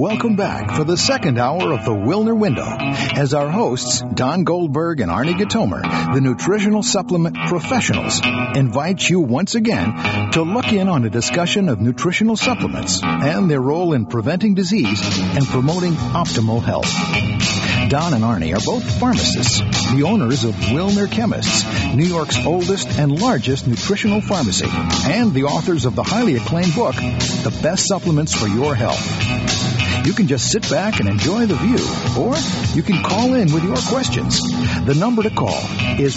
Welcome back for the second hour of the Wilner Window as our hosts, Don Goldberg and Arnie Gatomer, the nutritional supplement professionals, invite you once again to look in on a discussion of nutritional supplements and their role in preventing disease and promoting optimal health. Don and Arnie are both pharmacists, the owners of Wilner Chemists, New York's oldest and largest nutritional pharmacy, and the authors of the highly acclaimed book, The Best Supplements for Your Health. You can just sit back and enjoy the view, or you can call in with your questions. The number to call is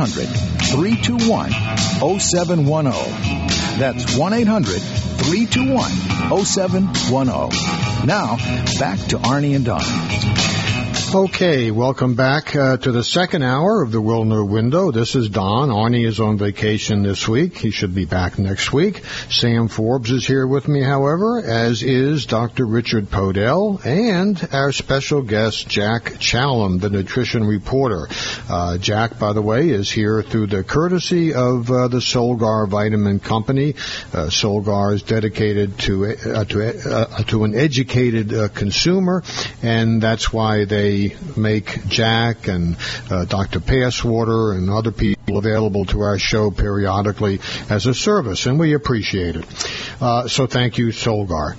1-800-321-0710. That's 1-800-321-0710. Now, back to Arnie and Don. Okay, welcome back to the second hour of the Wilner Window. This is Don. Arnie is on vacation this week. He should be back next week. Sam Forbes is here with me, however, as is Dr. Richard Podell and our special guest, Jack Challam, the nutrition reporter. Jack, by the way, is here through the courtesy of the Solgar Vitamin Company. Solgar is dedicated to an educated consumer, and that's why they make Jack and Dr. Passwater and other people available to our show periodically as a service, and we appreciate it. So thank you, Solgar.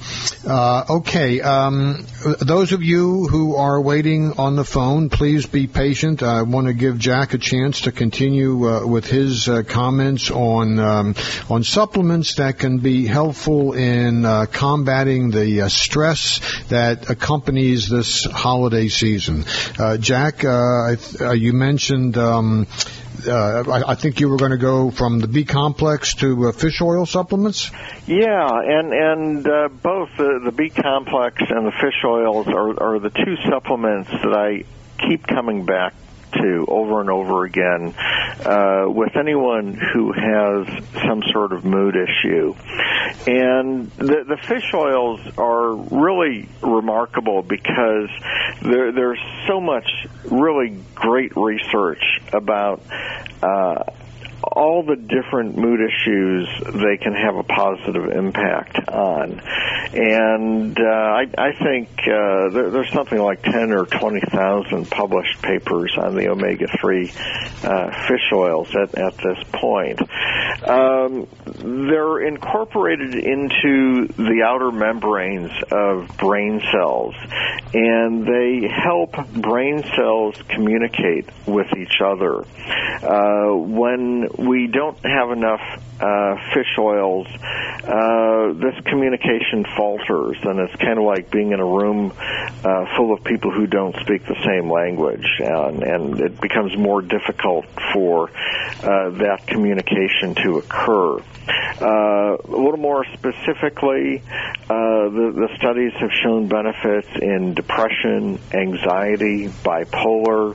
Those of you who are waiting on the phone, please be patient. I want to give Jack a chance to continue with his comments on supplements that can be helpful in combating the stress that accompanies this holiday season. Jack, you mentioned, I think you were going to go from the B-complex to fish oil supplements? Yeah, and both the B-complex and the fish oils are the two supplements that I keep coming back to over and over again with anyone who has some sort of mood issue. And the fish oils are really remarkable because there's so much really great research about all the different mood issues they can have a positive impact on. And I think there's something like 10 or 20,000 published papers on the omega-3 fish oils at this point. They're incorporated into the outer membranes of brain cells, and they help brain cells communicate with each other. When we don't have enough fish oils, this communication falters, and it's kind of like being in a room full of people who don't speak the same language, and it becomes more difficult for that communication to occur. A little more specifically, the studies have shown benefits in depression, anxiety, bipolar.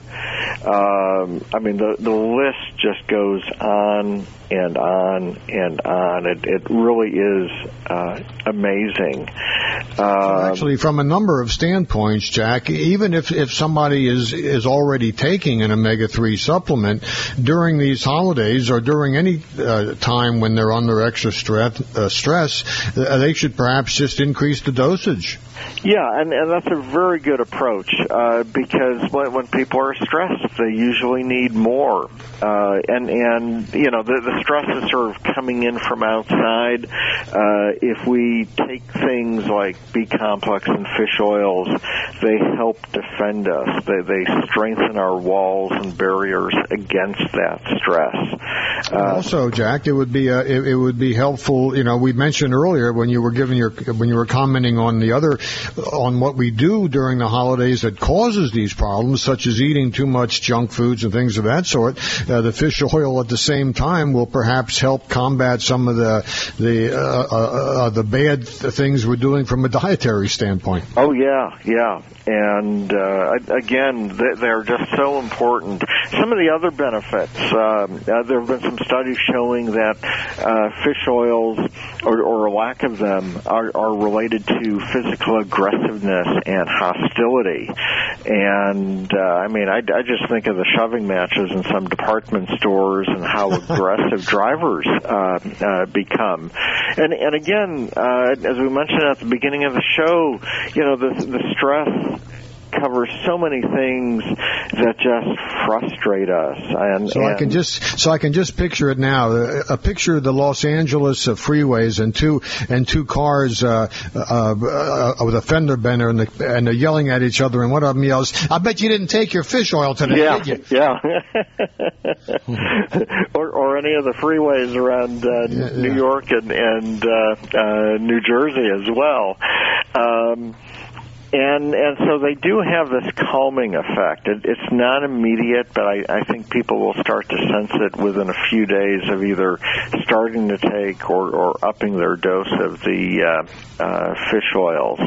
The list just goes on and on and on. It really is amazing. Actually, from a number of standpoints, Jack, even if somebody is already taking an omega-3 supplement during these holidays or during any time when they're under extra stress, they should perhaps just increase the dosage. Yeah, and that's a very good approach because when people are stressed, they usually need more. And you know, the stress is sort of coming in from outside. If we take things like B-complex and fish oils, they help defend us. They strengthen our walls and barriers against that stress. Also, Jack, it would be helpful. You know, we mentioned earlier when you were commenting on on what we do during the holidays that causes these problems, such as eating too much junk foods and things of that sort. The fish oil at the same time will perhaps help combat some of the bad things we're doing from a dietary standpoint. Oh yeah. And again, they're just so important. Some of the other benefits, there have been some studies showing that fish oils, or a lack of them, are related to physical aggressiveness and hostility. And I just think of the shoving matches in some department stores and how aggressive drivers become. And again, as we mentioned at the beginning of the show, the stress covers so many things that just frustrate us. I can just picture it now. A picture of the Los Angeles freeways and two cars with a fender bender, and they're yelling at each other, and one of them yells, "I bet you didn't take your fish oil today, did you?" Yeah. or any of the freeways around New York and New Jersey as well. And so they do have this calming effect. It's not immediate, but I think people will start to sense it within a few days of either starting to take or upping their dose of the fish oils.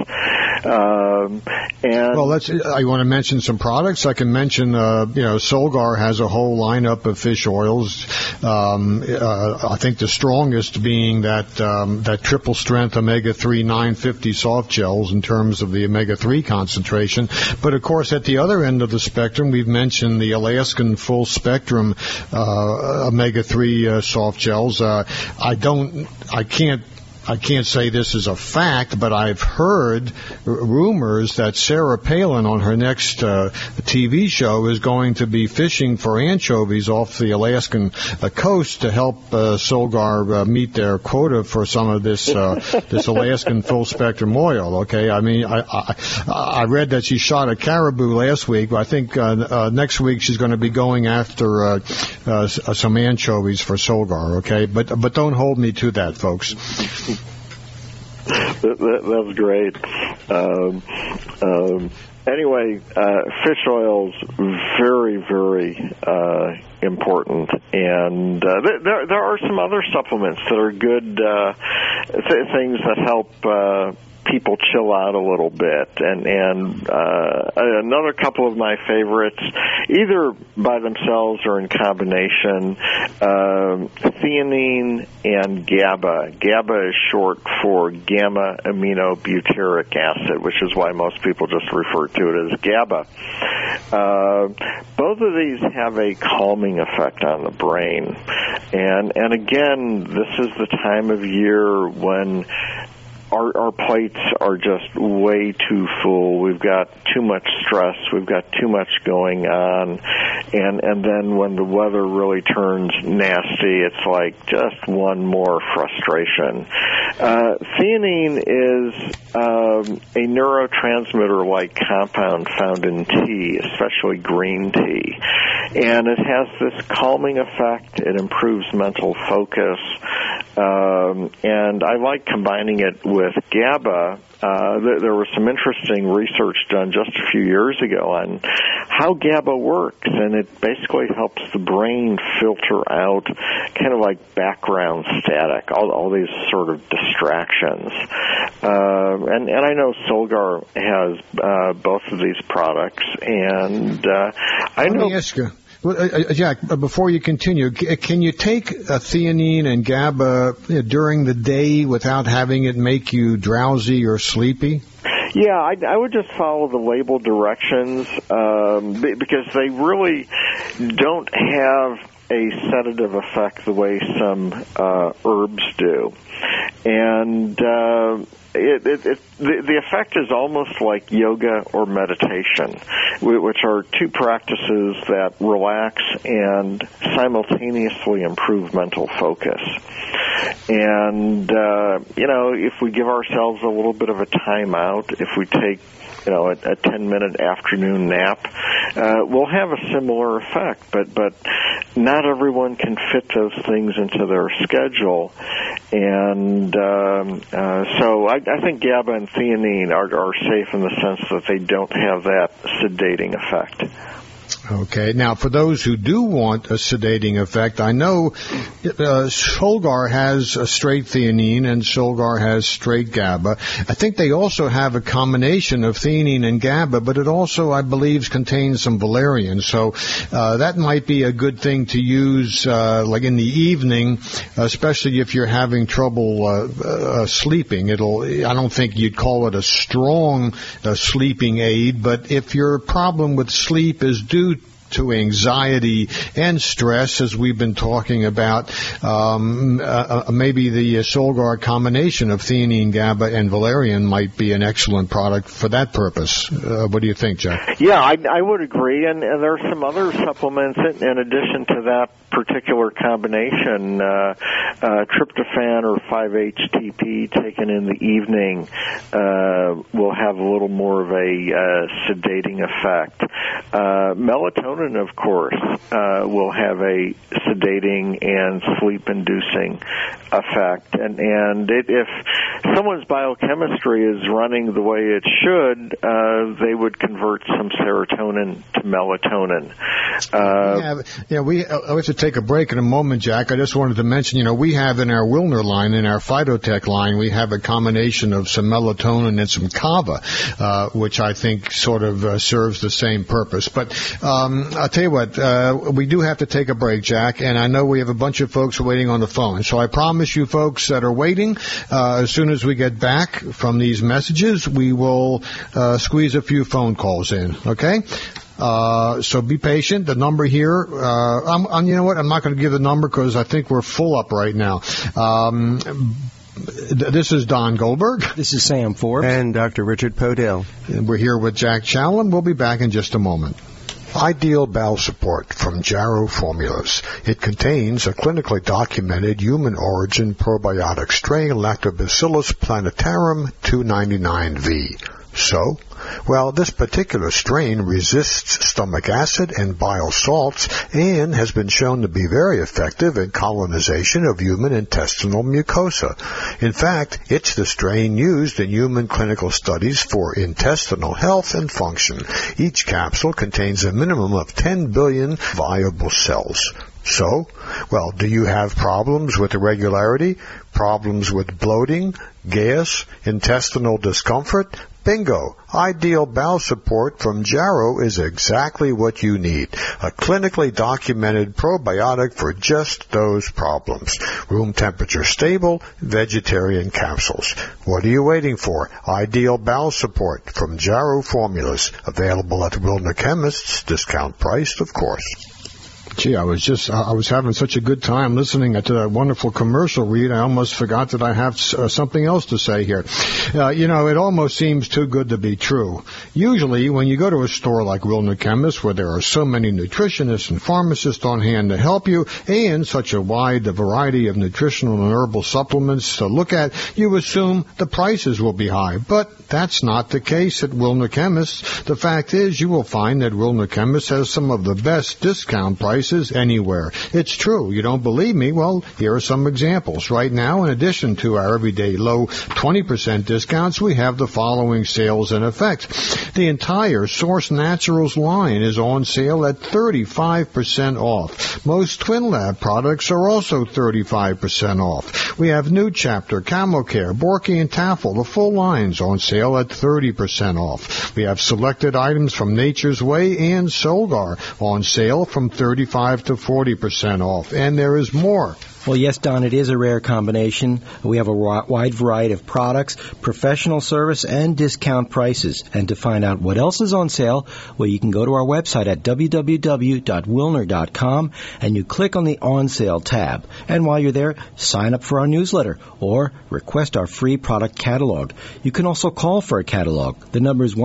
I want to mention some products. I can mention, Solgar has a whole lineup of fish oils. I think the strongest being that triple strength omega-3 950 soft gels in terms of the omega-3 concentration. But of course, at the other end of the spectrum, we've mentioned the Alaskan full spectrum omega-3 soft gels. I can't say this is a fact, but I've heard rumors that Sarah Palin on her next TV show is going to be fishing for anchovies off the Alaskan coast to help Solgar meet their quota for some of this Alaskan full spectrum oil. Okay, I read that she shot a caribou last week. I think next week she's going to be going after some anchovies for Solgar. Okay, but don't hold me to that, folks. That's great. Anyway, fish oil's very, very important, and there are some other supplements that are good things that help people chill out a little bit, and another couple of my favorites, either by themselves or in combination, theanine and GABA. GABA is short for gamma aminobutyric acid, which is why most people just refer to it as GABA. Both of these have a calming effect on the brain, and again, this is the time of year when our plates are just way too full. We've got too much stress. We've got too much going on. And then when the weather really turns nasty, it's like just one more frustration. Theanine is a neurotransmitter-like compound found in tea, especially green tea. And it has this calming effect. It improves mental focus. And I like combining it with GABA. There was some interesting research done just a few years ago on how GABA works, and it basically helps the brain filter out kind of like background static, all these sort of distractions. And I know Solgar has both of these products, and Let me ask you. Well, Jack, before you continue, can you take theanine and GABA during the day without having it make you drowsy or sleepy? Yeah, I would just follow the label directions because they really don't have a sedative effect the way some herbs do. And the effect is almost like yoga or meditation, which are two practices that relax and simultaneously improve mental focus. And, if we give ourselves a little bit of a time out, if we take a 10-minute afternoon nap, will have a similar effect, but not everyone can fit those things into their schedule. And so I think GABA and theanine are safe in the sense that they don't have that sedating effect. Okay. Now, for those who do want a sedating effect, I know Solgar has a straight theanine and Solgar has straight GABA. I think they also have a combination of theanine and GABA, but it also, I believe, contains some valerian. So that might be a good thing to use like in the evening, especially if you're having trouble sleeping. I don't think you'd call it a strong sleeping aid, but if your problem with sleep is due to anxiety and stress, as we've been talking about, maybe the Solgar combination of theanine, GABA, and valerian might be an excellent product for that purpose. What do you think, Jack? Yeah, I would agree, and there are some other supplements in addition to that particular combination. Tryptophan or 5-HTP taken in the evening will have a little more of a sedating effect. Melatonin, of course, will have a sedating and sleep-inducing effect. And if someone's biochemistry is running the way it should, they would convert some serotonin to melatonin. We have to take a break in a moment, Jack. I just wanted to mention, we have in our Wilner line, in our Phytotech line, we have a combination of some melatonin and some kava, which I think sort of serves the same purpose. But I'll tell you what, we do have to take a break, Jack, and I know we have a bunch of folks waiting on the phone. So I promise you folks that are waiting, as soon as we get back from these messages, we will squeeze a few phone calls in, okay? So be patient. The number here, you know what? I'm not going to give the number because I think we're full up right now. This is Don Goldberg. This is Sam Forbes. And Dr. Richard Podell. And we're here with Jack Challen. We'll be back in just a moment. Ideal Bowel Support from Jarrow Formulas. It contains a clinically documented human origin probiotic strain, Lactobacillus plantarum 299V. So, well, this particular strain resists stomach acid and bile salts and has been shown to be very effective in colonization of human intestinal mucosa. In fact, it's the strain used in human clinical studies for intestinal health and function. Each capsule contains a minimum of 10 billion viable cells. So, well, do you have problems with irregularity, problems with bloating, gas, intestinal discomfort? Bingo! Ideal Bowel Support from Jarrow is exactly what you need. A clinically documented probiotic for just those problems. Room temperature stable, vegetarian capsules. What are you waiting for? Ideal Bowel Support from Jarrow Formulas. Available at Wilner Chemists, discount priced, of course. Gee, I was having such a good time listening to that wonderful commercial read. I almost forgot that I have something else to say here. It almost seems too good to be true. Usually, when you go to a store like Wilner Chemist, where there are so many nutritionists and pharmacists on hand to help you, and such a wide variety of nutritional and herbal supplements to look at, you assume the prices will be high. But that's not the case at Wilner Chemist. The fact is, you will find that Wilner Chemist has some of the best discount prices anywhere. It's true. You don't believe me? Well, here are some examples. Right now, in addition to our everyday low 20% discounts, we have the following sales in effect. The entire Source Naturals line is on sale at 35% off. Most Twin Lab products are also 35% off. We have New Chapter, CamoCare, Borky, and Taffel, the full lines on sale at 30% off. We have selected items from Nature's Way and Solgar on sale from 35% to 40% off. And there is more. Well, yes, Don, it is a rare combination. We have a wide variety of products, professional service, and discount prices. And to find out what else is on sale, well, you can go to our website at www.wilner.com and you click on the On Sale tab. And while you're there, sign up for our newsletter or request our free product catalog. You can also call for a catalog. The number is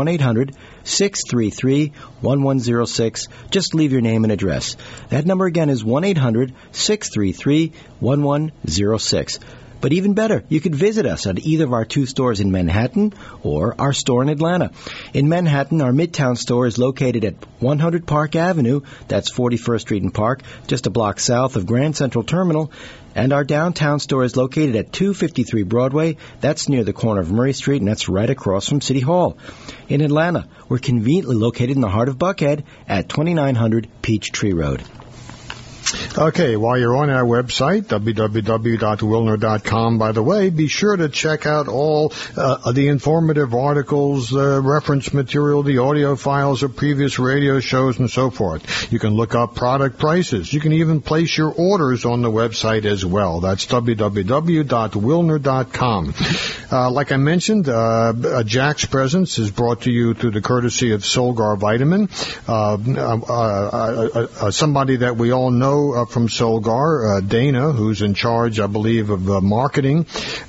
1-800-633-1106. Just leave your name and address. That number again is 1-800-633-1106. But even better, you could visit us at either of our 2 stores in Manhattan or our store in Atlanta. In Manhattan, our Midtown store is located at 100 Park Avenue, that's 41st Street and Park, just a block south of Grand Central Terminal. And our downtown store is located at 253 Broadway. That's near the corner of Murray Street, and that's right across from City Hall. In Atlanta, we're conveniently located in the heart of Buckhead at 2900 Peachtree Road. Okay, while you're on our website, www.wilner.com, by the way, be sure to check out all the informative articles, reference material, the audio files of previous radio shows, and so forth. You can look up product prices. You can even place your orders on the website as well. That's www.wilner.com. Like I mentioned, Jack's Presence is brought to you through the courtesy of Solgar Vitamin. Somebody that we all know from Solgar, Dana, who's in charge, I believe, of marketing.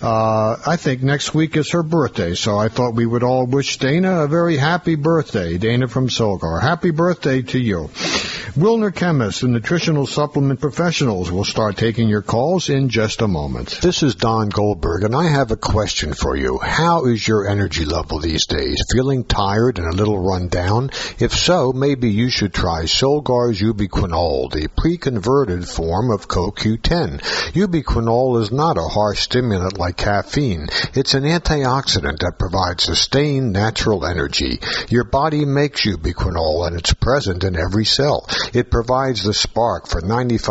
I think next week is her birthday, so I thought we would all wish Dana a very happy birthday. Dana from Solgar. Happy birthday to you. Wilner Chemists and Nutritional Supplement Professionals will start taking your calls in just a moment. This is Don Goldberg, and I have a question for you. How is your energy level these days? Feeling tired and a little run down? If so, maybe you should try Solgar's ubiquinol, the pre-converted form of CoQ10. Ubiquinol is not a harsh stimulant like caffeine. It's an antioxidant that provides sustained natural energy. Your body makes ubiquinol, and it's present in every cell. It provides the spark for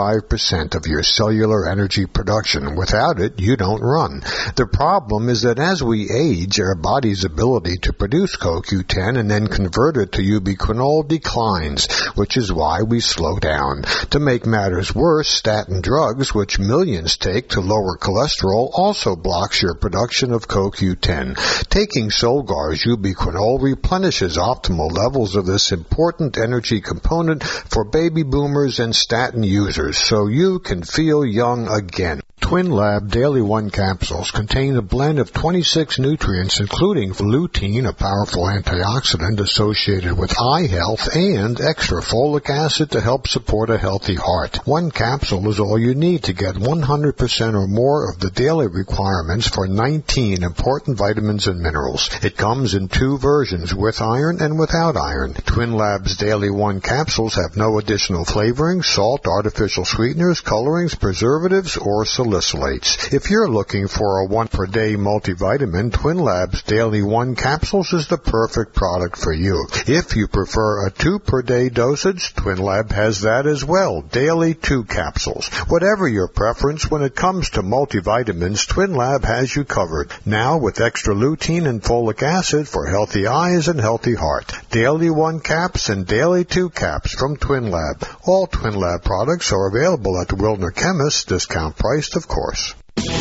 95% of your cellular energy production. Without it, you don't run. The problem is that as we age, our body's ability to produce CoQ10 and then convert it to ubiquinol declines, which is why we slow down. To make matters worse, statin drugs, which millions take to lower cholesterol, also blocks your production of CoQ10. Taking Solgar's ubiquinol replenishes optimal levels of this important energy component for baby boomers and statin users, so you can feel young again. TwinLab Daily 1 capsules contain a blend of 26 nutrients, including lutein, a powerful antioxidant associated with eye health, and extra folic acid to help support a healthy heart. 1 capsule is all you need to get 100% or more of the daily requirements for 19 important vitamins and minerals. It comes in 2 versions, with iron and without iron. TwinLab's Daily 1 capsules have no additional flavoring, salt, artificial sweeteners, colorings, preservatives, or salicylates. If you're looking for a 1-per-day multivitamin, TwinLab's Daily 1 capsules is the perfect product for you. If you prefer a 2-per-day dosage, TwinLab has that as well, Daily 2 capsules. Whatever your preference when it comes to multivitamins, TwinLab has you covered. Now with extra lutein and folic acid for healthy eyes and healthy heart. Daily 1 caps and Daily 2 caps from TwinLab. All TwinLab products are available at the Wilner Chemists, discount priced, of course.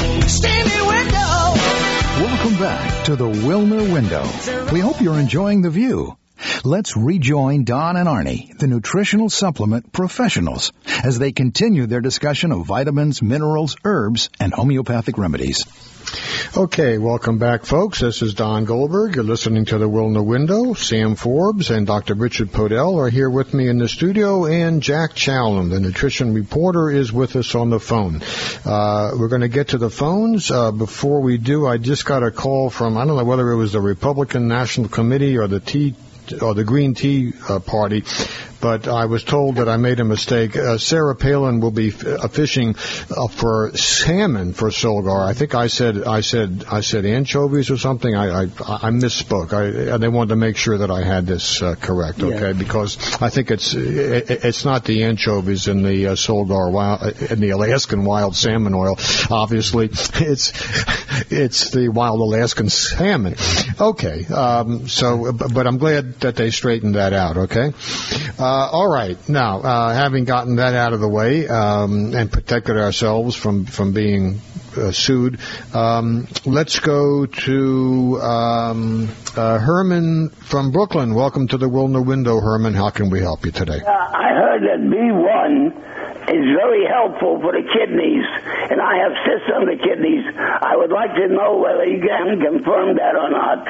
Welcome back to the Wilner Window. We hope you're enjoying the view. Let's rejoin Don and Arnie, the nutritional supplement professionals, as they continue their discussion of vitamins, minerals, herbs, and homeopathic remedies. Okay, welcome back, folks. This is Don Goldberg. You're listening to the Wilner Window. Sam Forbes and Dr. Richard Podell are here with me in the studio, and Jack Challen, the nutrition reporter, is with us on the phone. We're going to get to the phones. Before we do, I just got a call from, I don't know whether it was the Republican National Committee or the Green Tea Party, but I was told that I made a mistake. Sarah Palin will be fishing for salmon for Solgar. I think I said anchovies or something. I misspoke. They wanted to make sure that I had this correct, okay? Yeah. Because I think it's not the anchovies in the Solgar in the Alaskan wild salmon oil. Obviously, it's the wild Alaskan salmon. Okay. But I'm glad that they straightened that out. Okay. All right. Now, having gotten that out of the way and protected ourselves from being sued, let's go to Herman from Brooklyn. Welcome to the Wilner Window, Herman. How can we help you today? I heard that B1 is very helpful for the kidneys, and I have cysts on the kidneys. I would like to know whether you can confirm that or not.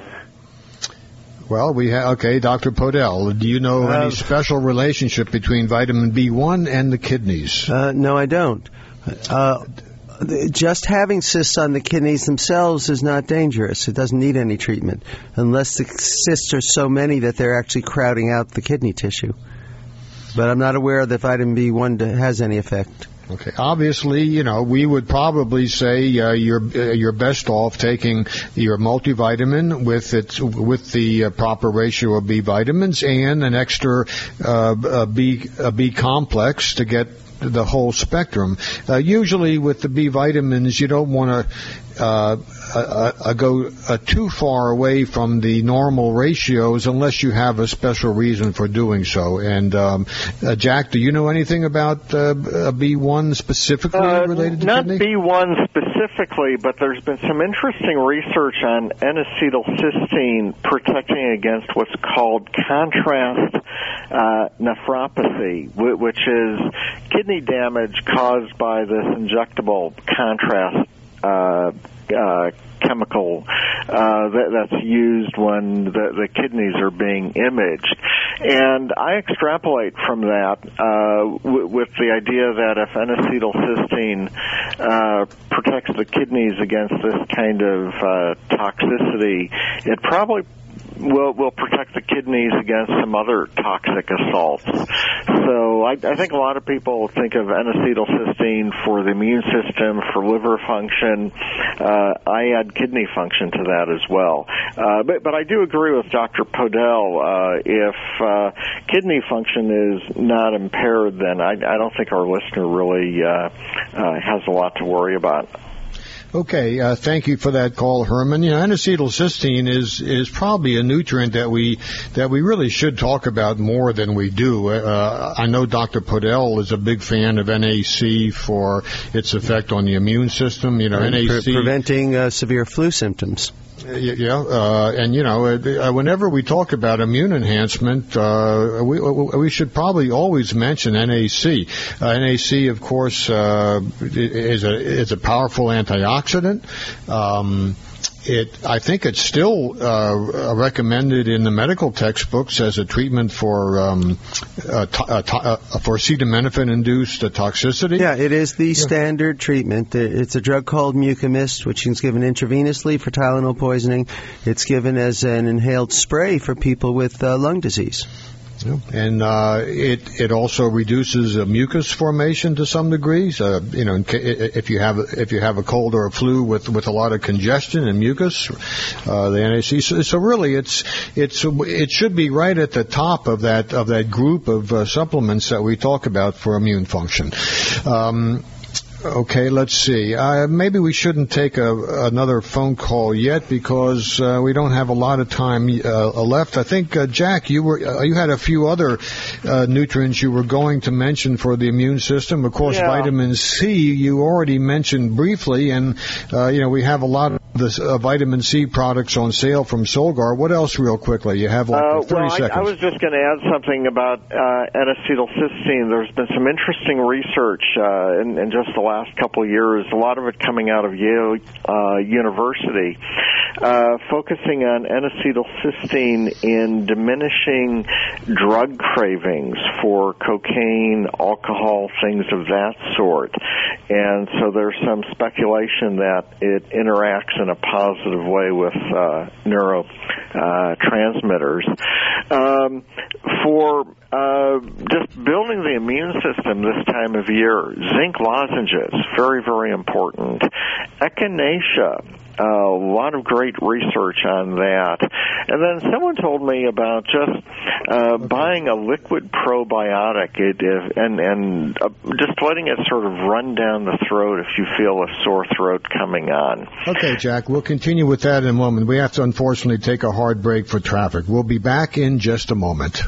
Well, okay, Dr. Podell, do you know any special relationship between vitamin B1 and the kidneys? No, I don't. just having cysts on the kidneys themselves is not dangerous. It doesn't need any treatment unless the cysts are so many that they're actually crowding out the kidney tissue. But I'm not aware that vitamin B1 has any effect. Okay. Obviously, we would probably say you're best off taking your multivitamin with the proper ratio of B vitamins and an extra B complex to get the whole spectrum. Usually with the B vitamins, you don't want to go too far away from the normal ratios unless you have a special reason for doing so. And Jack, do you know anything about B1 specifically related to not kidney? B1 specifically, but there's been some interesting research on N-acetylcysteine protecting against what's called contrast nephropathy, which is kidney damage caused by this injectable contrast chemical that's used when the kidneys are being imaged. And I extrapolate from that with the idea that if N-acetylcysteine protects the kidneys against this kind of toxicity, it probably will protect the kidneys against some other toxic assaults. So I think a lot of people think of N-acetylcysteine for the immune system, for liver function. I add kidney function to that as well. But I do agree with Dr. Podell. If kidney function is not impaired, then I don't think our listener really has a lot to worry about. Okay, thank you for that call, Herman. N-acetylcysteine is probably a nutrient that we really should talk about more than we do. I know Dr. Podell is a big fan of NAC for its effect on the immune system. NAC preventing severe flu symptoms. Whenever we talk about immune enhancement, we should probably always mention NAC. NAC, of course, is a powerful antioxidant. I think it's still recommended in the medical textbooks as a treatment for acetaminophen-induced toxicity. Yeah, it is the standard treatment. It's a drug called Mucomyst, which is given intravenously for Tylenol poisoning. It's given as an inhaled spray for people with lung disease. And it also reduces mucus formation to some degree. If you have a cold or a flu with a lot of congestion and mucus, the NAC. So really, it should be right at the top of that group of supplements that we talk about for immune function. Okay, let's see. Maybe we shouldn't take another phone call yet because we don't have a lot of time left. I think Jack, you had a few other nutrients you were going to mention for the immune system. Of course, vitamin C you already mentioned briefly, and we have a lot of the vitamin C products on sale from Solgar. What else, real quickly? You have 30 seconds. I was just going to add something about N-acetylcysteine. There's been some interesting research in just the last couple of years, a lot of it coming out of Yale University, focusing on N-acetylcysteine in diminishing drug cravings for cocaine, alcohol, things of that sort. And so there's some speculation that it interacts in a positive way with neurotransmitters. For just building the immune system this time of year, zinc lozenges, very, very important. Echinacea, a lot of great research on that. And then someone told me about just buying a liquid probiotic and just letting it sort of run down the throat if you feel a sore throat coming on. Okay, Jack, we'll continue with that in a moment. We have to unfortunately take a hard break for traffic. We'll be back in just a moment.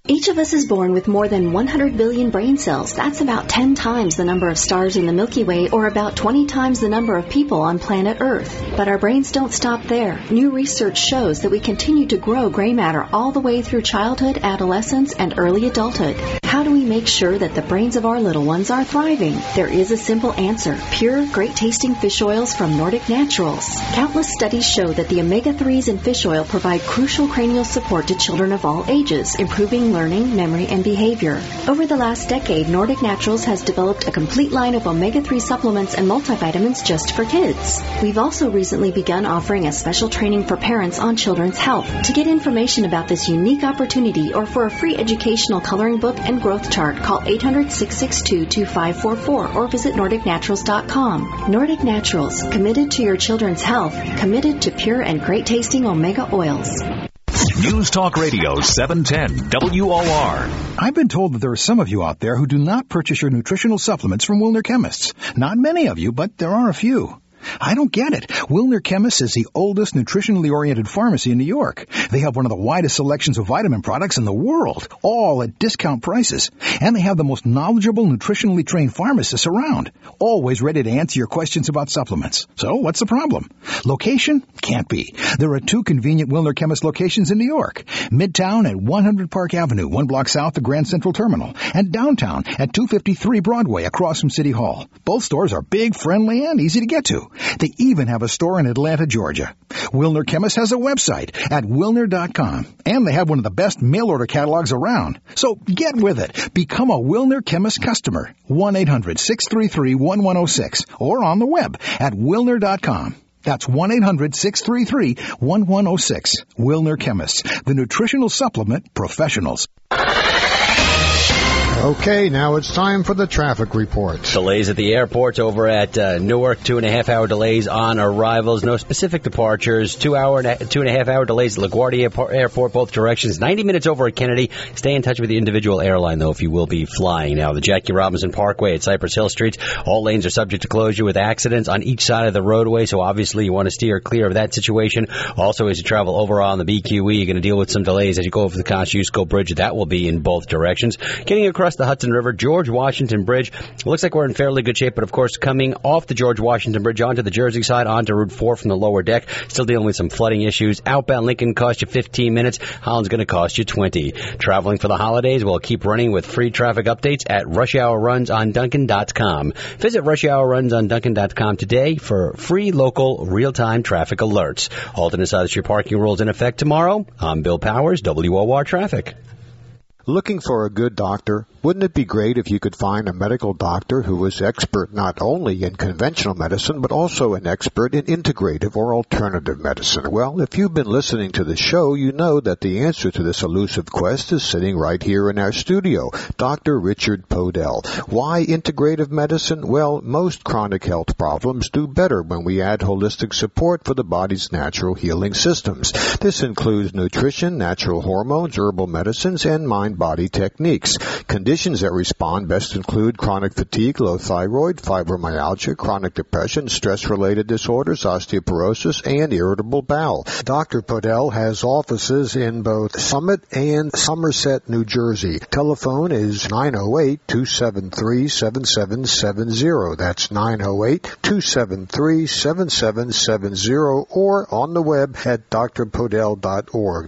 Each of us is born with more than 100 billion brain cells. That's about 10 times the number of stars in the Milky Way, or about 20 times the number of people on planet Earth. But our brains don't stop there. New research shows that we continue to grow gray matter all the way through childhood, adolescence, and early adulthood. How do we make sure that the brains of our little ones are thriving? There is a simple answer. Pure, great-tasting fish oils from Nordic Naturals. Countless studies show that the omega-3s in fish oil provide crucial cranial support to children of all ages, improving learning, memory, and behavior. Over the last decade, Nordic Naturals has developed a complete line of omega-3 supplements and multivitamins just for kids. We've also recently begun offering a special training for parents on children's health. To get information about this unique opportunity or for a free educational coloring book and growth chart, call 800-662-2544 or visit NordicNaturals.com. Nordic Naturals, committed to your children's health, committed to pure and great-tasting omega oils. News Talk Radio 710 WOR. I've been told that there are some of you out there who do not purchase your nutritional supplements from Wilner Chemists. Not many of you, but there are a few. I don't get it. Wilner Chemists is the oldest nutritionally oriented pharmacy in New York. They have one of the widest selections of vitamin products in the world, all at discount prices. And they have the most knowledgeable, nutritionally trained pharmacists around, always ready to answer your questions about supplements. So what's the problem? Location? Can't be. There are 2 convenient Wilner Chemist locations in New York. Midtown at 100 Park Avenue, 1 block south of Grand Central Terminal, and downtown at 253 Broadway across from City Hall. Both stores are big, friendly, and easy to get to. They even have a store in Atlanta, Georgia. Wilner Chemist has a website at Wilner.com, and they have one of the best mail-order catalogs around. So get with it. Become a Wilner Chemist customer. 1-800-633-1106 or on the web at Wilner.com. That's 1-800-633-1106. Wilner Chemists, the nutritional supplement professionals. Okay, now it's time for the traffic report. Delays at the airports over at Newark, 2.5-hour delays on arrivals. No specific departures. 2.5-hour delays at LaGuardia Airport, both directions. 90 minutes over at Kennedy. Stay in touch with the individual airline, though, if you will be flying. Now, the Jackie Robinson Parkway at Cypress Hill Streets, all lanes are subject to closure with accidents on each side of the roadway, so obviously you want to steer clear of that situation. Also, as you travel over on the BQE, you're going to deal with some delays as you go over the Kosciuszko Bridge. That will be in both directions. Getting across the Hudson River, George Washington Bridge. Looks like we're in fairly good shape, but of course, coming off the George Washington Bridge onto the Jersey side, onto Route 4 from the lower deck, still dealing with some flooding issues. Outbound Lincoln cost you 15 minutes. Holland's going to cost you 20. Traveling for the holidays, we'll keep running with free traffic updates at rushhourrunsonduncan.com. Visit rushhourrunsonduncan.com today for free local real-time traffic alerts. Alternate side of the street parking rules in effect tomorrow. I'm Bill Powers, WOR Traffic. Looking for a good doctor? Wouldn't it be great if you could find a medical doctor who was expert not only in conventional medicine, but also an expert in integrative or alternative medicine? Well, if you've been listening to the show, you know that the answer to this elusive quest is sitting right here in our studio, Dr. Richard Podell. Why integrative medicine? Well, most chronic health problems do better when we add holistic support for the body's natural healing systems. This includes nutrition, natural hormones, herbal medicines, and mind-body techniques. Conditions that respond best include chronic fatigue, low thyroid, fibromyalgia, chronic depression, stress-related disorders, osteoporosis, and irritable bowel. Dr. Podell has offices in both Summit and Somerset, New Jersey. Telephone is 908-273-7770. That's 908-273-7770, or on the web at drpodell.org.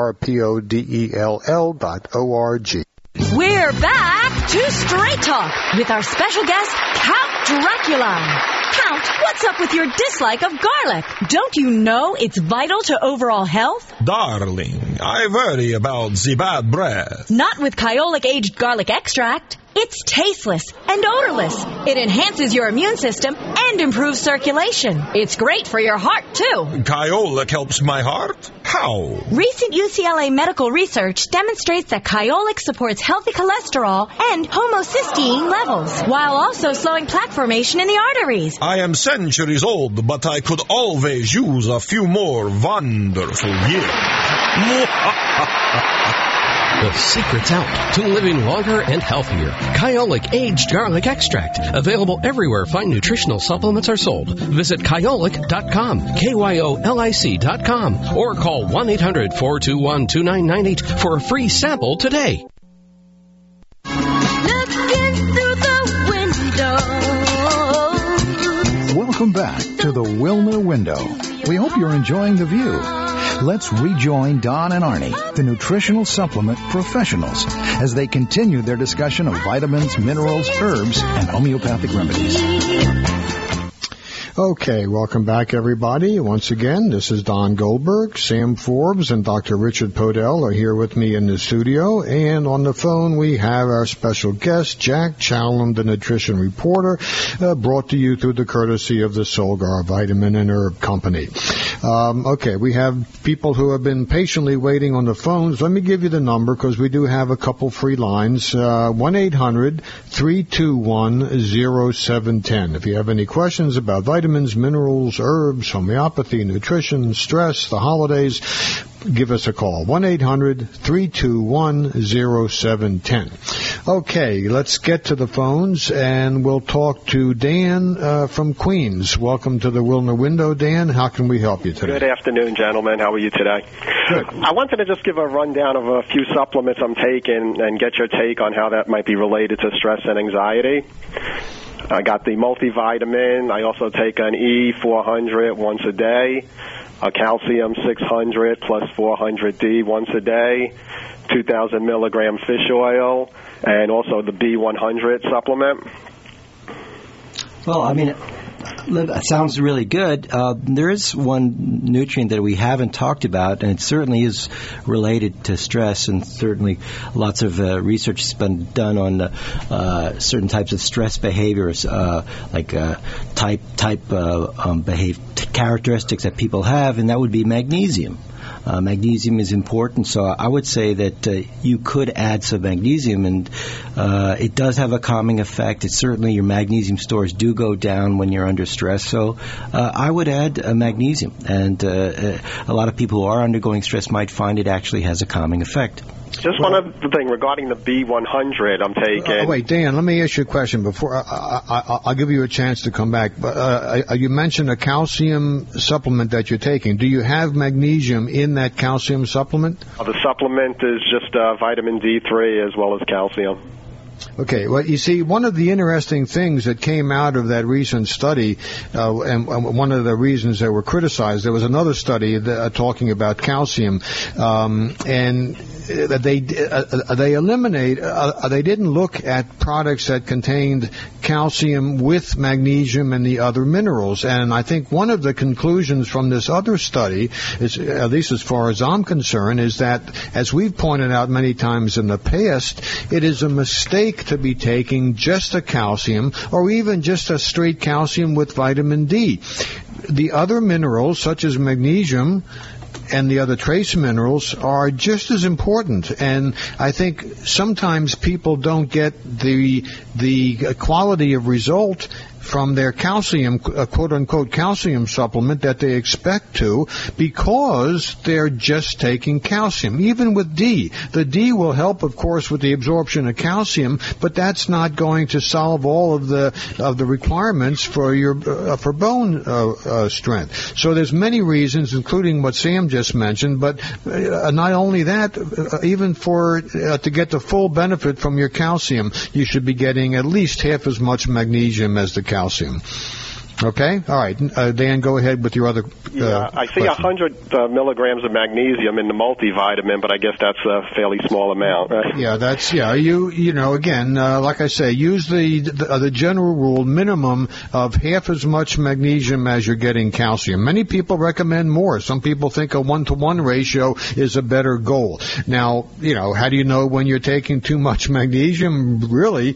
drpodell.org. We're back to Straight Talk with our special guest, Count Dracula. Count, what's up with your dislike of garlic? Don't you know it's vital to overall health? Darling, I worry about the bad breath. Not with Kyolic Aged Garlic Extract. It's tasteless and odorless. It enhances your immune system and improves circulation. It's great for your heart, too. Kyolic helps my heart? How? Recent UCLA medical research demonstrates that Kyolic supports healthy cholesterol and homocysteine levels, while also slowing plaque formation in the arteries. I am centuries old, but I could always use a few more wonderful years. The secret's out to living longer and healthier. Kyolic Aged Garlic Extract. Available everywhere fine nutritional supplements are sold. Visit Kyolic.com, KYOLIC.com, or call 1-800-421-2998 for a free sample today. Looking through the window. Welcome back to the Wilner Window. We hope you're enjoying the view. Let's rejoin Don and Arnie, the nutritional supplement professionals, as they continue their discussion of vitamins, minerals, herbs, and homeopathic remedies. Okay, welcome back, everybody. Once again, this is Don Goldberg. Sam Forbes and Dr. Richard Podell are here with me in the studio. And on the phone, we have our special guest, Jack Challam, the nutrition reporter, brought to you through the courtesy of the Solgar Vitamin and Herb Company. Okay, we have people who have been patiently waiting on the phones. Let me give you the number because we do have a couple free lines. 1-800-321-0710. If you have any questions about vitamins, minerals, herbs, homeopathy, nutrition, stress, the holidays, give us a call. 1-800-321-0710. Okay, let's get to the phones, and we'll talk to Dan from Queens. Welcome to the Wilner Window, Dan. How can we help you today? Good afternoon, gentlemen. How are you today? Good. I wanted to just give a rundown of a few supplements I'm taking and get your take on how that might be related to stress and anxiety. I got the multivitamin. I also take an E400 once a day, a calcium 600 plus 400D once a day, 2,000 milligram fish oil, and also the B100 supplement. Well, I mean, that sounds really good. There is one nutrient that we haven't talked about, and it certainly is related to stress, and certainly lots of research has been done on certain types of stress behaviors, like characteristics that people have, and that would be magnesium. Magnesium is important, so I would say that you could add some magnesium, and it does have a calming effect. It's certainly your magnesium stores do go down when you're under stress, so I would add magnesium, and a lot of people who are undergoing stress might find it actually has a calming effect. Just one other thing regarding the B100 I'm taking. Wait, Dan, let me ask you a question before I'll give you a chance to come back. But you mentioned a calcium supplement that you're taking. Do you have magnesium in that calcium supplement? The supplement is just vitamin D3 as well as calcium. Okay, well, you see, one of the interesting things that came out of that recent study, and one of the reasons they were criticized, there was another study talking about calcium, and they didn't look at products that contained calcium with magnesium and the other minerals. And I think one of the conclusions from this other study, is, at least as far as I'm concerned, is that, as we've pointed out many times in the past, it is a mistake to be taking just a calcium or even just a straight calcium with vitamin D. The other minerals, such as magnesium and the other trace minerals, are just as important. And I think sometimes people don't get the quality of result from their calcium, quote-unquote calcium supplement that they expect to, because they're just taking calcium. Even with D. The D will help, of course, with the absorption of calcium, but that's not going to solve all of the requirements for your for bone strength. So there's many reasons, including what Sam just mentioned, but not only that, even for to get the full benefit from your calcium, you should be getting at least half as much magnesium as the calcium. Okay? All right. Dan, go ahead with your other I see 100 milligrams of magnesium in the multivitamin, but I guess that's a fairly small amount, right? Yeah, you know, again, like I say, use the general rule, minimum of half as much magnesium as you're getting calcium. Many people recommend more. Some people think a 1-to-1 ratio is a better goal. Now, you know, how do you know when you're taking too much magnesium? Really,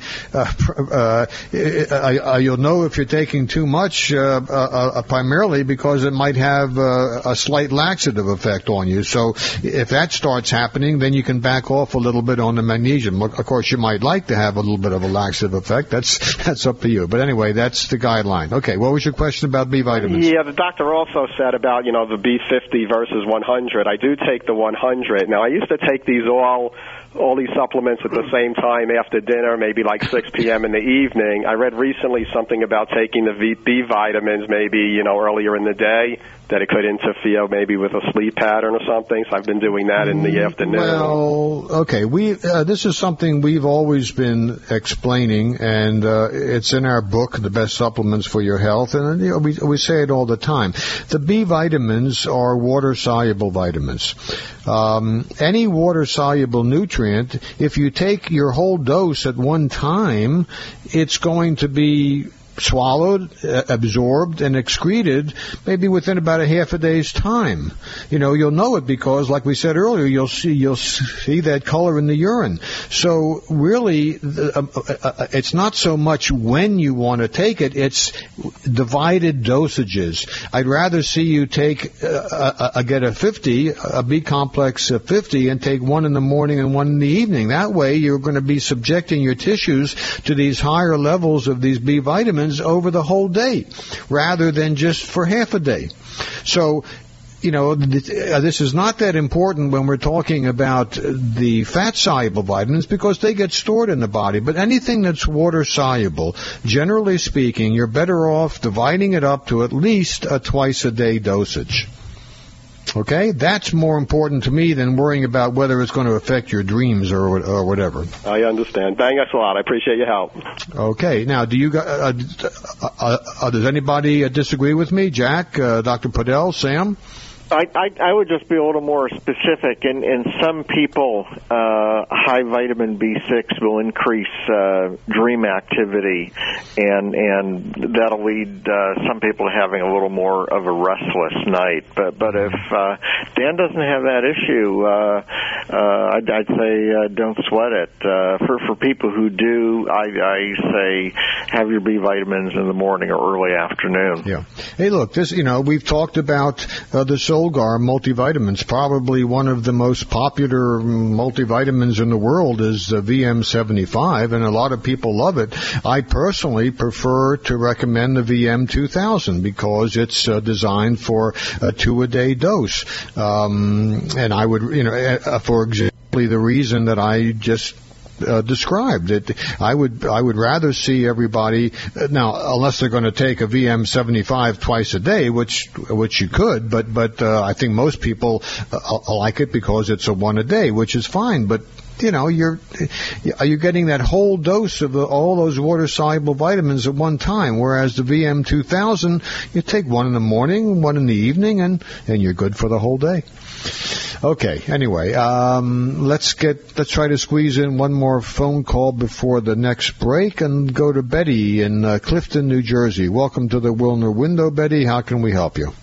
you'll know if you're taking too much, primarily because it might have a slight laxative effect on you. So if that starts happening, then you can back off a little bit on the magnesium. Of course, you might like to have a little bit of a laxative effect. That's up to you. But anyway, that's the guideline. Okay, what was your question about B vitamins? Yeah, the doctor also said about, the B50 versus 100. I do take the 100. Now, I used to take these all all these supplements at the same time after dinner, maybe like 6 p.m. in the evening. I read recently something about taking the B vitamins maybe, earlier in the day, that it could interfere maybe with a sleep pattern or something. So I've been doing that in the afternoon. Well, okay. This is something we've always been explaining, and it's in our book, The Best Supplements for Your Health, and we say it all the time. The B vitamins are water-soluble vitamins. Any water-soluble nutrient, if you take your whole dose at one time, it's going to be swallowed, absorbed, and excreted maybe within about a half a day's time. You'll know it because, like we said earlier, you'll see that color in the urine. So really, it's not so much when you want to take it, it's divided dosages. I'd rather see you take get a B complex 50 and take one in the morning and one in the evening. That way you're going to be subjecting your tissues to these higher levels of these B vitamins over the whole day, rather than just for half a day. So, this is not that important when we're talking about the fat-soluble vitamins because they get stored in the body. But anything that's water-soluble, generally speaking, you're better off dividing it up to at least a twice-a-day dosage. Okay? That's more important to me than worrying about whether it's going to affect your dreams or whatever. I understand. Thanks a lot. I appreciate your help. Okay. Now, does anybody disagree with me? Jack, Dr. Podell, Sam? I would just be a little more specific. In some people, high vitamin B6 will increase dream activity, and that'll lead some people to having a little more of a restless night. But if Dan doesn't have that issue, I'd say don't sweat it. For people who do, I say have your B vitamins in the morning or early afternoon. Yeah. Hey, look, this we've talked about the Solgar multivitamins. Probably one of the most popular multivitamins in the world is VM75, and a lot of people love it. I personally prefer to recommend the VM 2000 because it's designed for a 2-a-day dose. And I would, for exactly the reason that I just described it. I would rather see everybody now, unless they're going to take a VM75 twice a day, which you could, but I think most people like it because it's a one a day, which is fine. But are you getting that whole dose of all those water-soluble vitamins at one time? Whereas the VM 2000, you take one in the morning, one in the evening, and you're good for the whole day. Okay. Anyway, let's try to squeeze in one more phone call before the next break and go to Betty in Clifton, New Jersey. Welcome to the Wilner Window, Betty. How can we help you?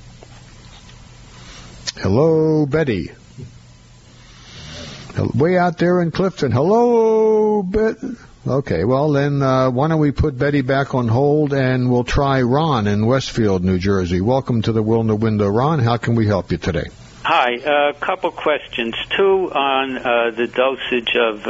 Hello, Betty. Way out there in Clifton. Hello, Betty. Okay, well then, why don't we put Betty back on hold and we'll try Ron in Westfield, New Jersey. Welcome to the Wilner Window, Ron. How can we help you today? Hi, a couple questions. Two on the dosage of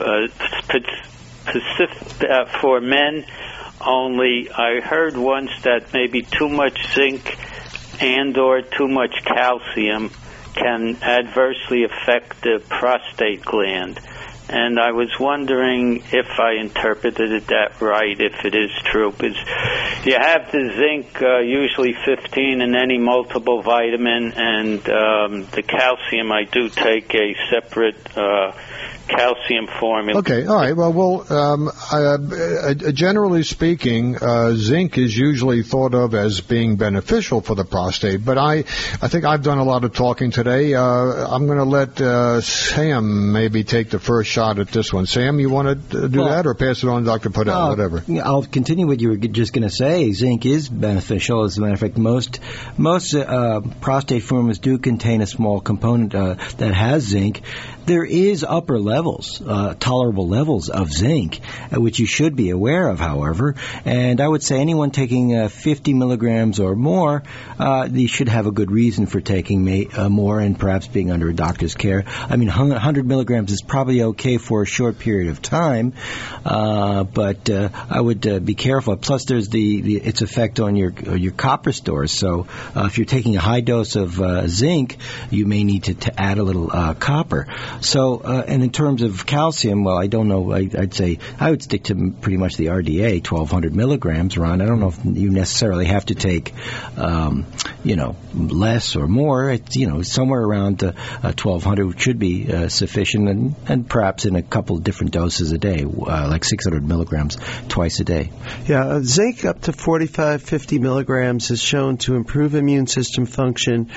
for men only. I heard once that maybe too much zinc and or too much calcium can adversely affect the prostate gland. And I was wondering if I interpreted it that right, if it is true. Because you have the zinc, usually 15 in any multiple vitamin, and the calcium, I do take a separate calcium formula. Okay, all right. Well, generally speaking, zinc is usually thought of as being beneficial for the prostate, but I think I've done a lot of talking today. I'm going to let Sam maybe take the first shot at this one. Sam, you want to do that or pass it on to Dr. Podell, whatever? I'll continue what you were just going to say. Zinc is beneficial. As a matter of fact, most prostate formulas do contain a small component that has zinc. There is upper levels, tolerable levels of zinc, which you should be aware of, however. And I would say anyone taking 50 milligrams or more, they should have a good reason for taking more and perhaps being under a doctor's care. I mean, 100 milligrams is probably okay. okay for a short period of time, but I would be careful. Plus, there's its effect on your copper stores. So if you're taking a high dose of zinc, you may need to add a little copper. So, and in terms of calcium, well, I don't know. I'd say I would stick to pretty much the RDA, 1,200 milligrams, Ron. I don't know if you necessarily have to take, less or more. It's, somewhere around 1,200 should be sufficient, and perhaps in a couple of different doses a day, like 600 milligrams twice a day. Yeah, zinc up to 45, 50 milligrams is shown to improve immune system function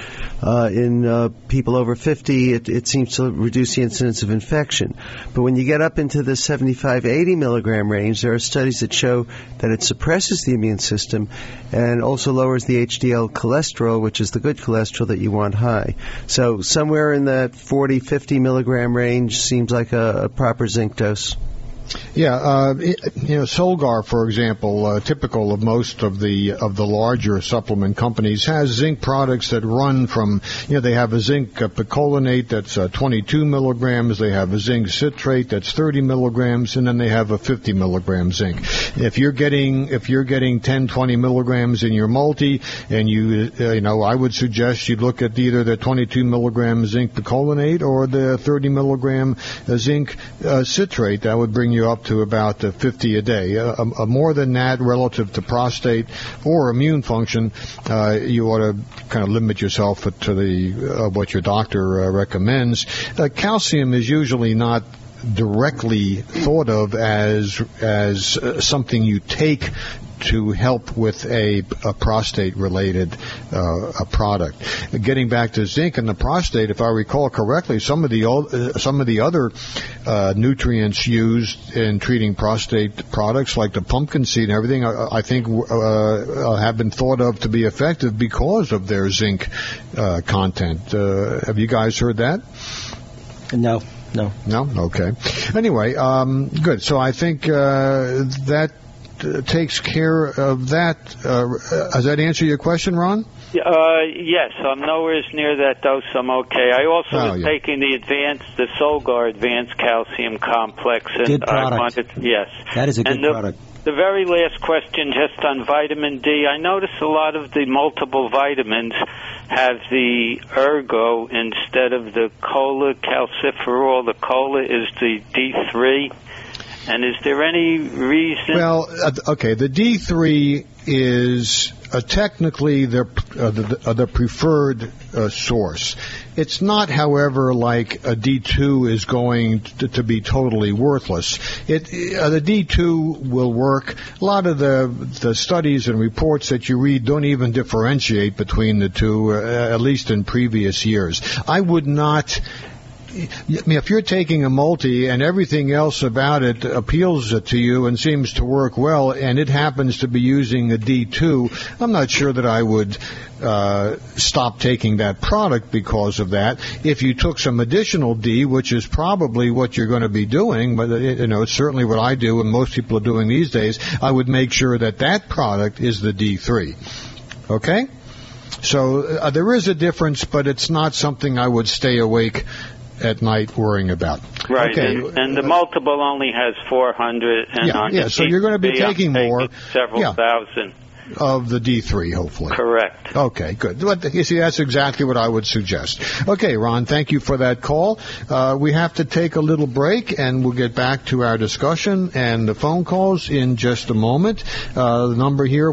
in people over 50. It seems to reduce the incidence of infection. But when you get up into the 75, 80 milligram range, there are studies that show that it suppresses the immune system and also lowers the HDL cholesterol, which is the good cholesterol that you want high. So somewhere in that 40, 50 milligram range seems like a proper zinc dose. Yeah, Solgar, for example, typical of most of the larger supplement companies, has zinc products that run from, they have a zinc picolinate that's 22 milligrams, they have a zinc citrate that's 30 milligrams, and then they have a 50 milligram zinc. If you're getting 10, 20 milligrams in your multi, and I would suggest you look at either the 22 milligram zinc picolinate or the 30 milligram zinc citrate. That would bring you up to about 50 a day. More than that, relative to prostate or immune function, you ought to kind of limit yourself to what your doctor recommends. Calcium is usually not directly thought of as something you take to help with a prostate-related product. Getting back to zinc and the prostate, if I recall correctly, some of the other nutrients used in treating prostate products, like the pumpkin seed and everything, I think have been thought of to be effective because of their zinc content. Have you guys heard that? No. Okay. Anyway, good. So I think that takes care of that. Does that answer your question, Ron? Yes, I'm nowhere near that dose. I'm okay. I also was taking the Solgar Advanced Calcium Complex. And good product. Yes. That is a good product. The very last question, just on vitamin D. I notice a lot of the multiple vitamins have the ergo instead of the cholecalciferol. The chola is the D3. And is there any reason? Well, okay, the D3 is technically the preferred source. It's not, however, like a D2 is going to be totally worthless. The D2 will work. A lot of the studies and reports that you read don't even differentiate between the two, at least in previous years. I would not... if you're taking a multi and everything else about it appeals to you and seems to work well, and it happens to be using a D2, I'm not sure that I would stop taking that product because of that. If you took some additional D, which is probably what you're going to be doing, but it's certainly what I do and most people are doing these days, I would make sure that product is the D3. Okay? So there is a difference, but it's not something I would stay awake at night worrying about. Right, okay. And the multiple only has 400. And so you're going to be taking more. Several thousand. Of the D3, hopefully. Correct. Okay, good. You see, that's exactly what I would suggest. Okay, Ron, thank you for that call. We have to take a little break, and we'll get back to our discussion and the phone calls in just a moment. The number here,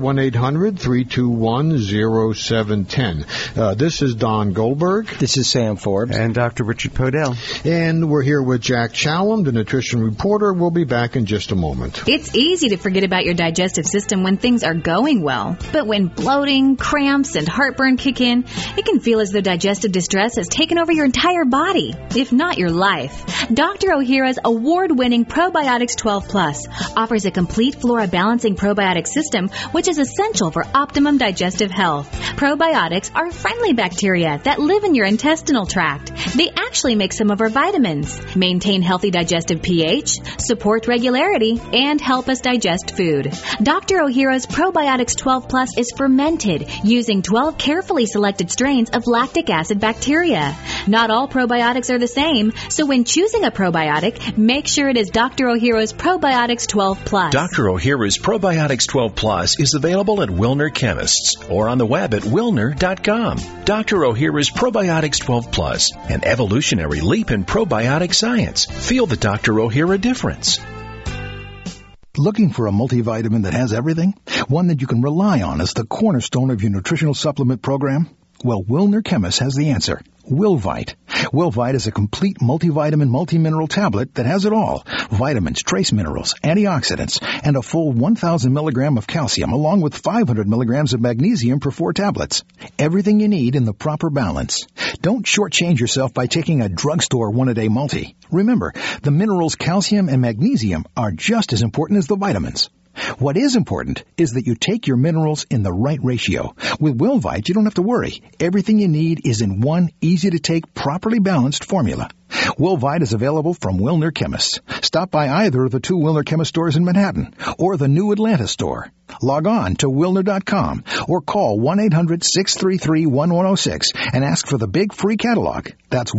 1-800-321-0710. This is Don Goldberg. This is Sam Forbes. And Dr. Richard Podell. And we're here with Jack Challam, the nutrition reporter. We'll be back in just a moment. It's easy to forget about your digestive system when things are going well. But when bloating, cramps, and heartburn kick in, it can feel as though digestive distress has taken over your entire body, if not your life. Dr. Ohhira's award-winning Probiotics 12 Plus offers a complete flora-balancing probiotic system, which is essential for optimum digestive health. Probiotics are friendly bacteria that live in your intestinal tract. They actually make some of our vitamins, maintain healthy digestive pH, support regularity, and help us digest food. Dr. Ohhira's Probiotics Probiotics 12 Plus is fermented using 12 carefully selected strains of lactic acid bacteria. Not all probiotics are the same, so when choosing a probiotic, make sure it is Dr. O'Hara's Probiotics 12 Plus. Dr. O'Hara's Probiotics 12 Plus is available at Wilner Chemists or on the web at wilner.com. Dr. O'Hara's Probiotics 12 Plus, an evolutionary leap in probiotic science. Feel the Dr. O'Hara difference. Looking for a multivitamin that has everything? One that you can rely on as the cornerstone of your nutritional supplement program? Well, Wilner Chemist has the answer. Wilvite. Wilvite is a complete multivitamin, multimineral tablet that has it all. Vitamins, trace minerals, antioxidants, and a full 1,000 milligram of calcium, along with 500 milligrams of magnesium per 4 tablets. Everything you need in the proper balance. Don't shortchange yourself by taking a drugstore one-a-day multi. Remember, the minerals calcium and magnesium are just as important as the vitamins. What is important is that you take your minerals in the right ratio. With Wilvite, you don't have to worry. Everything you need is in one easy-to-take, properly balanced formula. Wilvite is available from Wilner Chemists. Stop by either of the 2 Wilner Chemist stores in Manhattan or the new Atlanta store. Log on to wilner.com or call 1-800-633-1106 and ask for the big free catalog. That's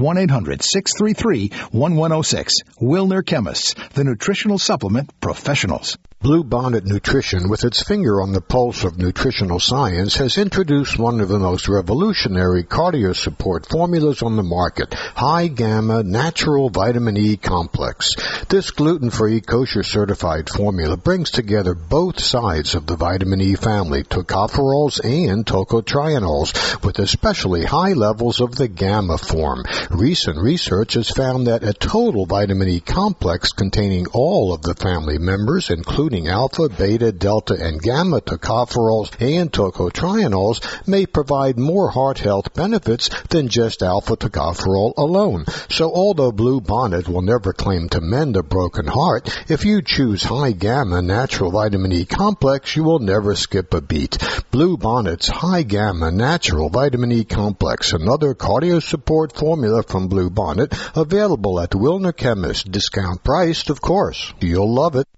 1-800-633-1106. Wilner Chemists, the nutritional supplement professionals. Bluebonnet Nutrition, with its finger on the pulse of nutritional science, has introduced one of the most revolutionary cardio support formulas on the market, High Gamma Natural Vitamin E Complex. This gluten-free, kosher-certified formula brings together both sides of the vitamin E family, tocopherols and tocotrienols, with especially high levels of the gamma form. Recent research has found that a total vitamin E complex containing all of the family members, including alpha, beta, delta, and gamma tocopherols and tocotrienols, may provide more heart health benefits than just alpha tocopherol alone. So although Bluebonnet will never claim to mend a broken heart, if you choose High Gamma Natural Vitamin E Complex, you will never skip a beat. Bluebonnet's High Gamma Natural Vitamin E Complex, another cardio support formula from Bluebonnet, available at Wilner Chemist, discount priced, of course. You'll love it.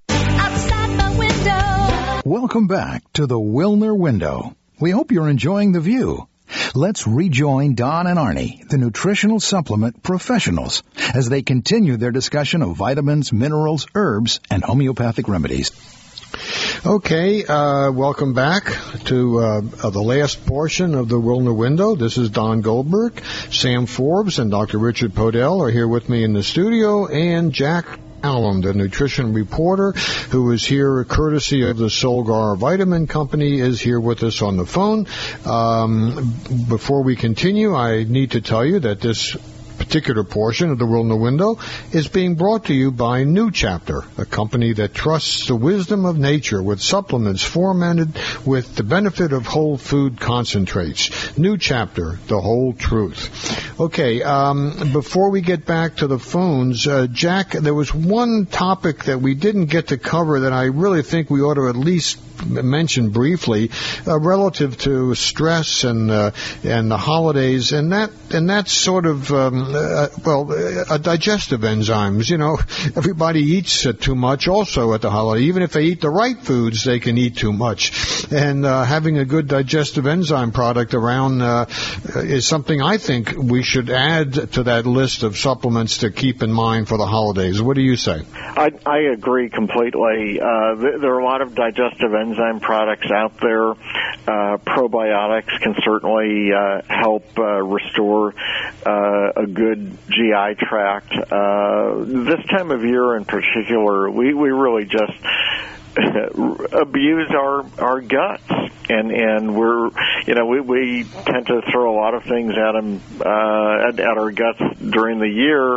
Welcome back to the Wilner Window. We hope you're enjoying the view. Let's rejoin Don and Arnie, the nutritional supplement professionals, as they continue their discussion of vitamins, minerals, herbs, and homeopathic remedies. Okay, welcome back to the last portion of the Wilner Window. This is Don Goldberg. Sam Forbes and Dr. Richard Podell are here with me in the studio, and Jack Allen, the nutrition reporter, who is here courtesy of the Solgar Vitamin Company, is here with us on the phone. Before we continue, I need to tell you that this particular portion of the Wilner Window is being brought to you by New Chapter, a company that trusts the wisdom of nature with supplements fermented with the benefit of whole food concentrates. New Chapter, the whole truth. Okay, before we get back to the phones, Jack, there was one topic that we didn't get to cover that I really think we ought to at least mention briefly, relative to stress and the holidays, and that's sort of digestive enzymes. You know, everybody eats too much also at the holiday. Even if they eat the right foods, they can eat too much. And having a good digestive enzyme product around is something I think we should add to that list of supplements to keep in mind for the holidays. What do you say? I agree completely. There are a lot of digestive enzyme products out there. Probiotics can certainly help restore a good GI tract. This time of year in particular, we really just abuse our guts, and we tend to throw a lot of things at them at our guts during the year.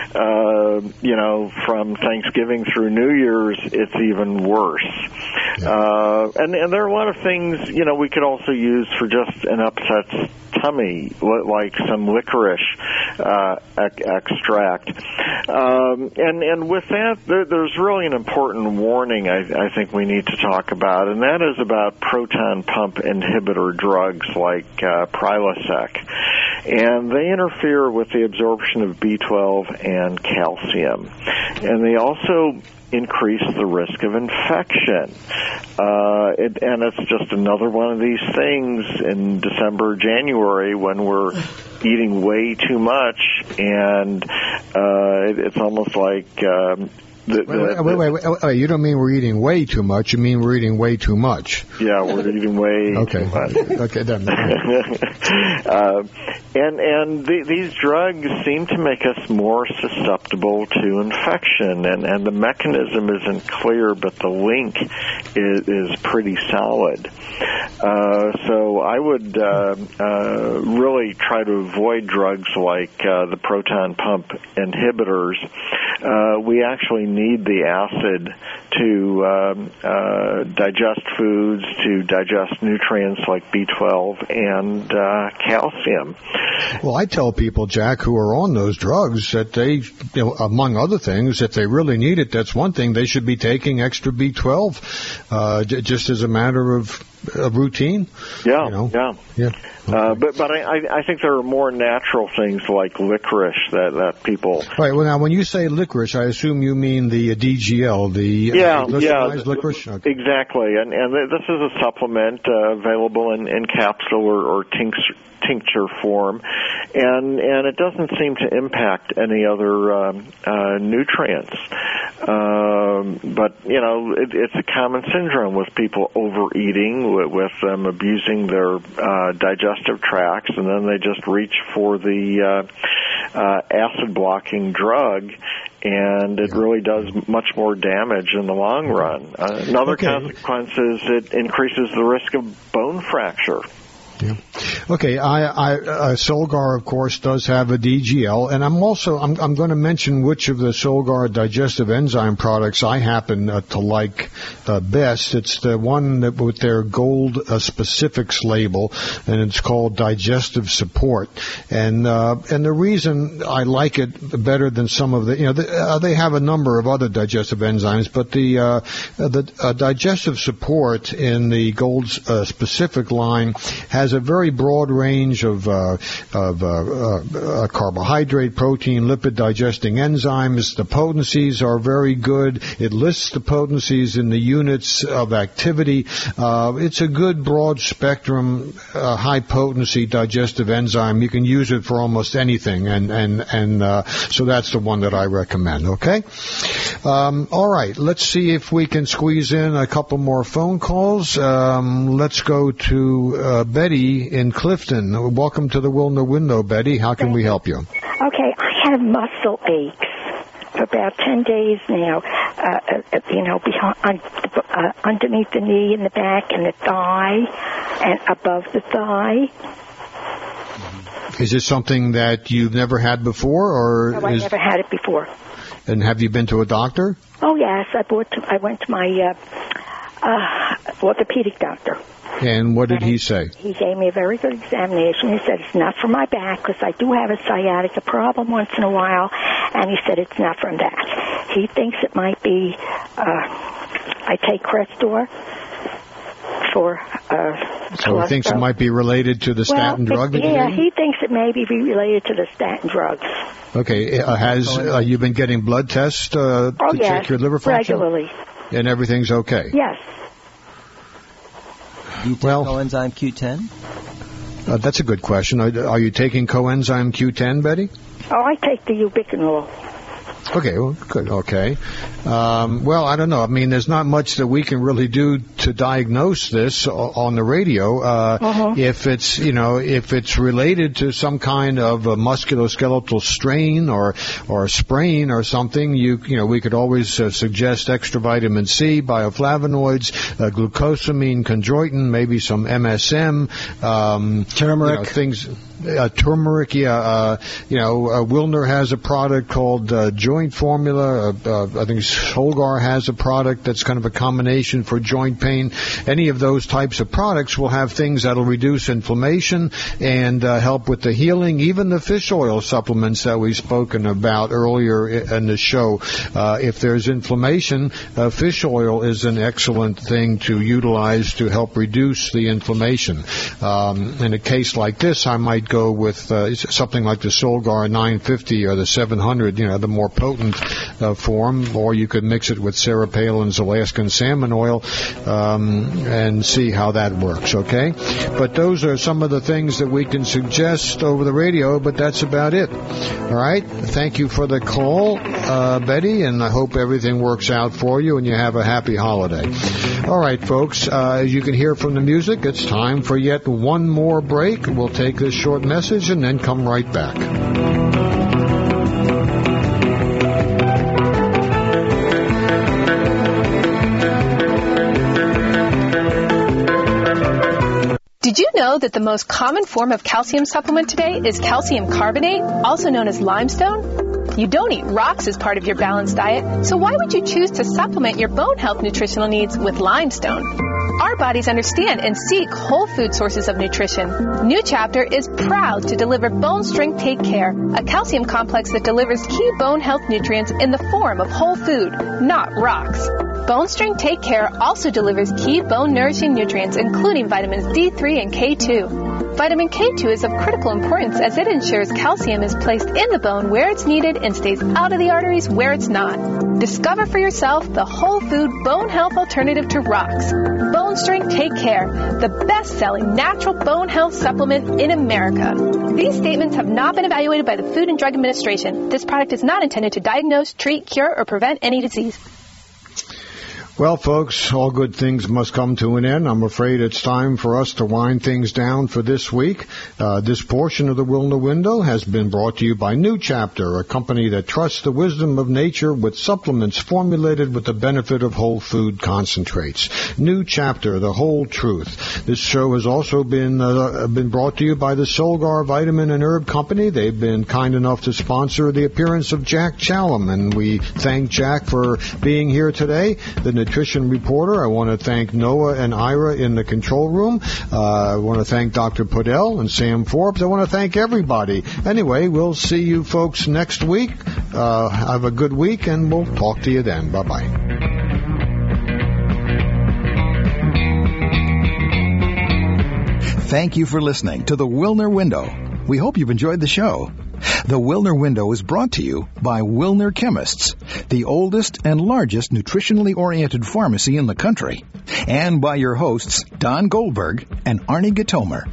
From Thanksgiving through New Year's, it's even worse. And there are a lot of things we could also use for just an upset tummy, like some licorice extract. And with that, there's really an important warning I think we need to talk about, and that is about proton pump inhibitor drugs like Prilosec. and they interfere with the absorption of B12 and calcium. And they also increase the risk of infection. And it's just another one of these things in December, January, when we're eating way too much, and it's almost like... Wait, you don't mean we're eating way too much, you mean we're eating way too much. Yeah, we're eating way too much. Okay, then. These drugs seem to make us more susceptible to infection, and the mechanism isn't clear, but the link is pretty solid. So I would really try to avoid drugs like the proton pump inhibitors. We actually need the acid to digest foods, to digest nutrients like B12 and calcium. Well, I tell people, Jack, who are on those drugs that they, among other things, if they really need it, that's one thing, they should be taking extra B12 just as a matter of routine. Yeah. But I think there are more natural things like licorice that people... Right, well, now, when you say licorice, I assume you mean the DGL, the glycerized licorice? Okay. Exactly, and this is a supplement available in capsule or tincture form, and it doesn't seem to impact any other nutrients. But, it's a common syndrome with people overeating, with them abusing their digestive tracts, and then they just reach for the acid-blocking drug, and it really does much more damage in the long run. Another consequence is it increases the risk of bone fracture. Yeah. Okay. Solgar, of course, does have a DGL, and I'm going to mention which of the Solgar digestive enzyme products I happen to like best. It's the one that with their gold specifics label, and it's called Digestive Support. And the reason I like it better than some of the, they have a number of other digestive enzymes, but the Digestive Support in the gold specific line has a very broad range of carbohydrate, protein, lipid digesting enzymes. The potencies are very good. It lists the potencies in the units of activity. It's a good broad spectrum, high potency digestive enzyme. You can use it for almost anything, and so that's the one that I recommend. Okay. All right. Let's see if we can squeeze in a couple more phone calls. Let's go to Betty in Clifton. Welcome to the Wilner Window, Betty. How can we help you? Okay, I have muscle aches for about 10 days now, underneath the knee and the back and the thigh and above the thigh. Is this something that you've never had before? Or no, I've never had it before. And have you been to a doctor? Oh, yes. I went to my orthopedic doctor. And what did he say? He gave me a very good examination. He said it's not for my back because I do have a sciatica problem once in a while, and he said it's not from that. He thinks it might be, I take Crestor for So he thinks it might be related to the statin drug that he thinks it may be related to the statin drugs. Okay. Has you been getting blood tests to check your liver function? Regularly. And everything's okay? Yes. Do you take coenzyme Q10? That's a good question. Are you taking coenzyme Q10, Betty? Oh, I take the ubiquinol. Okay, well, good. Okay. Well, I don't know. I mean, there's not much that we can really do to diagnose this on the radio. If it's, if it's related to some kind of a musculoskeletal strain or sprain or something, we could always suggest extra vitamin C, bioflavonoids, glucosamine, chondroitin, maybe some MSM, turmeric, things. Turmeric, Wilner has a product called Joint Formula. I think Solgar has a product that's kind of a combination for joint pain. Any of those types of products will have things that'll reduce inflammation and help with the healing. Even the fish oil supplements that we've spoken about earlier in the show. If there's inflammation, fish oil is an excellent thing to utilize to help reduce the inflammation. In a case like this, I might might go with something like the Solgar 950 or the 700, the more potent form, or you could mix it with Sarah Palin's Alaskan salmon oil and see how that works, okay? But those are some of the things that we can suggest over the radio, but that's about it. All right? Thank you for the call, Betty, and I hope everything works out for you and you have a happy holiday. All right, folks, as you can hear from the music, it's time for yet one more break. We'll take this short message and then come right back. Did you know that the most common form of calcium supplement today is calcium carbonate, also known as limestone? You don't eat rocks as part of your balanced diet, so why would you choose to supplement your bone health nutritional needs with limestone? Our bodies understand and seek whole food sources of nutrition. New Chapter is proud to deliver Bone Strength Take Care, a calcium complex that delivers key bone health nutrients in the form of whole food, not rocks. Bone Strength Take Care also delivers key bone-nourishing nutrients, including vitamins D3 and K2. Vitamin K2 is of critical importance as it ensures calcium is placed in the bone where it's needed and stays out of the arteries where it's not. Discover for yourself the whole food bone health alternative to rocks. Bone Strength Take Care, the best-selling natural bone health supplement in America. These statements have not been evaluated by the Food and Drug Administration. This product is not intended to diagnose, treat, cure, or prevent any disease. Well, folks, all good things must come to an end. I'm afraid it's time for us to wind things down for this week. This portion of the Wilner Window has been brought to you by New Chapter, a company that trusts the wisdom of nature with supplements formulated with the benefit of whole food concentrates. New Chapter, the whole truth. This show has also been brought to you by the Solgar Vitamin and Herb Company. They've been kind enough to sponsor the appearance of Jack Challam, and we thank Jack for being here today. The Nutrition Reporter. I want to thank Noah and Ira in the control room. I want to thank Dr. Podell and Sam Forbes. I want to thank everybody. Anyway, we'll see you folks next week. Have a good week, and we'll talk to you then. Bye-bye. Thank you for listening to the Wilner Window. We hope you've enjoyed the show. The Wilner Window is brought to you by Wilner Chemists, the oldest and largest nutritionally oriented pharmacy in the country, and by your hosts, Don Goldberg and Arnie Gitomer.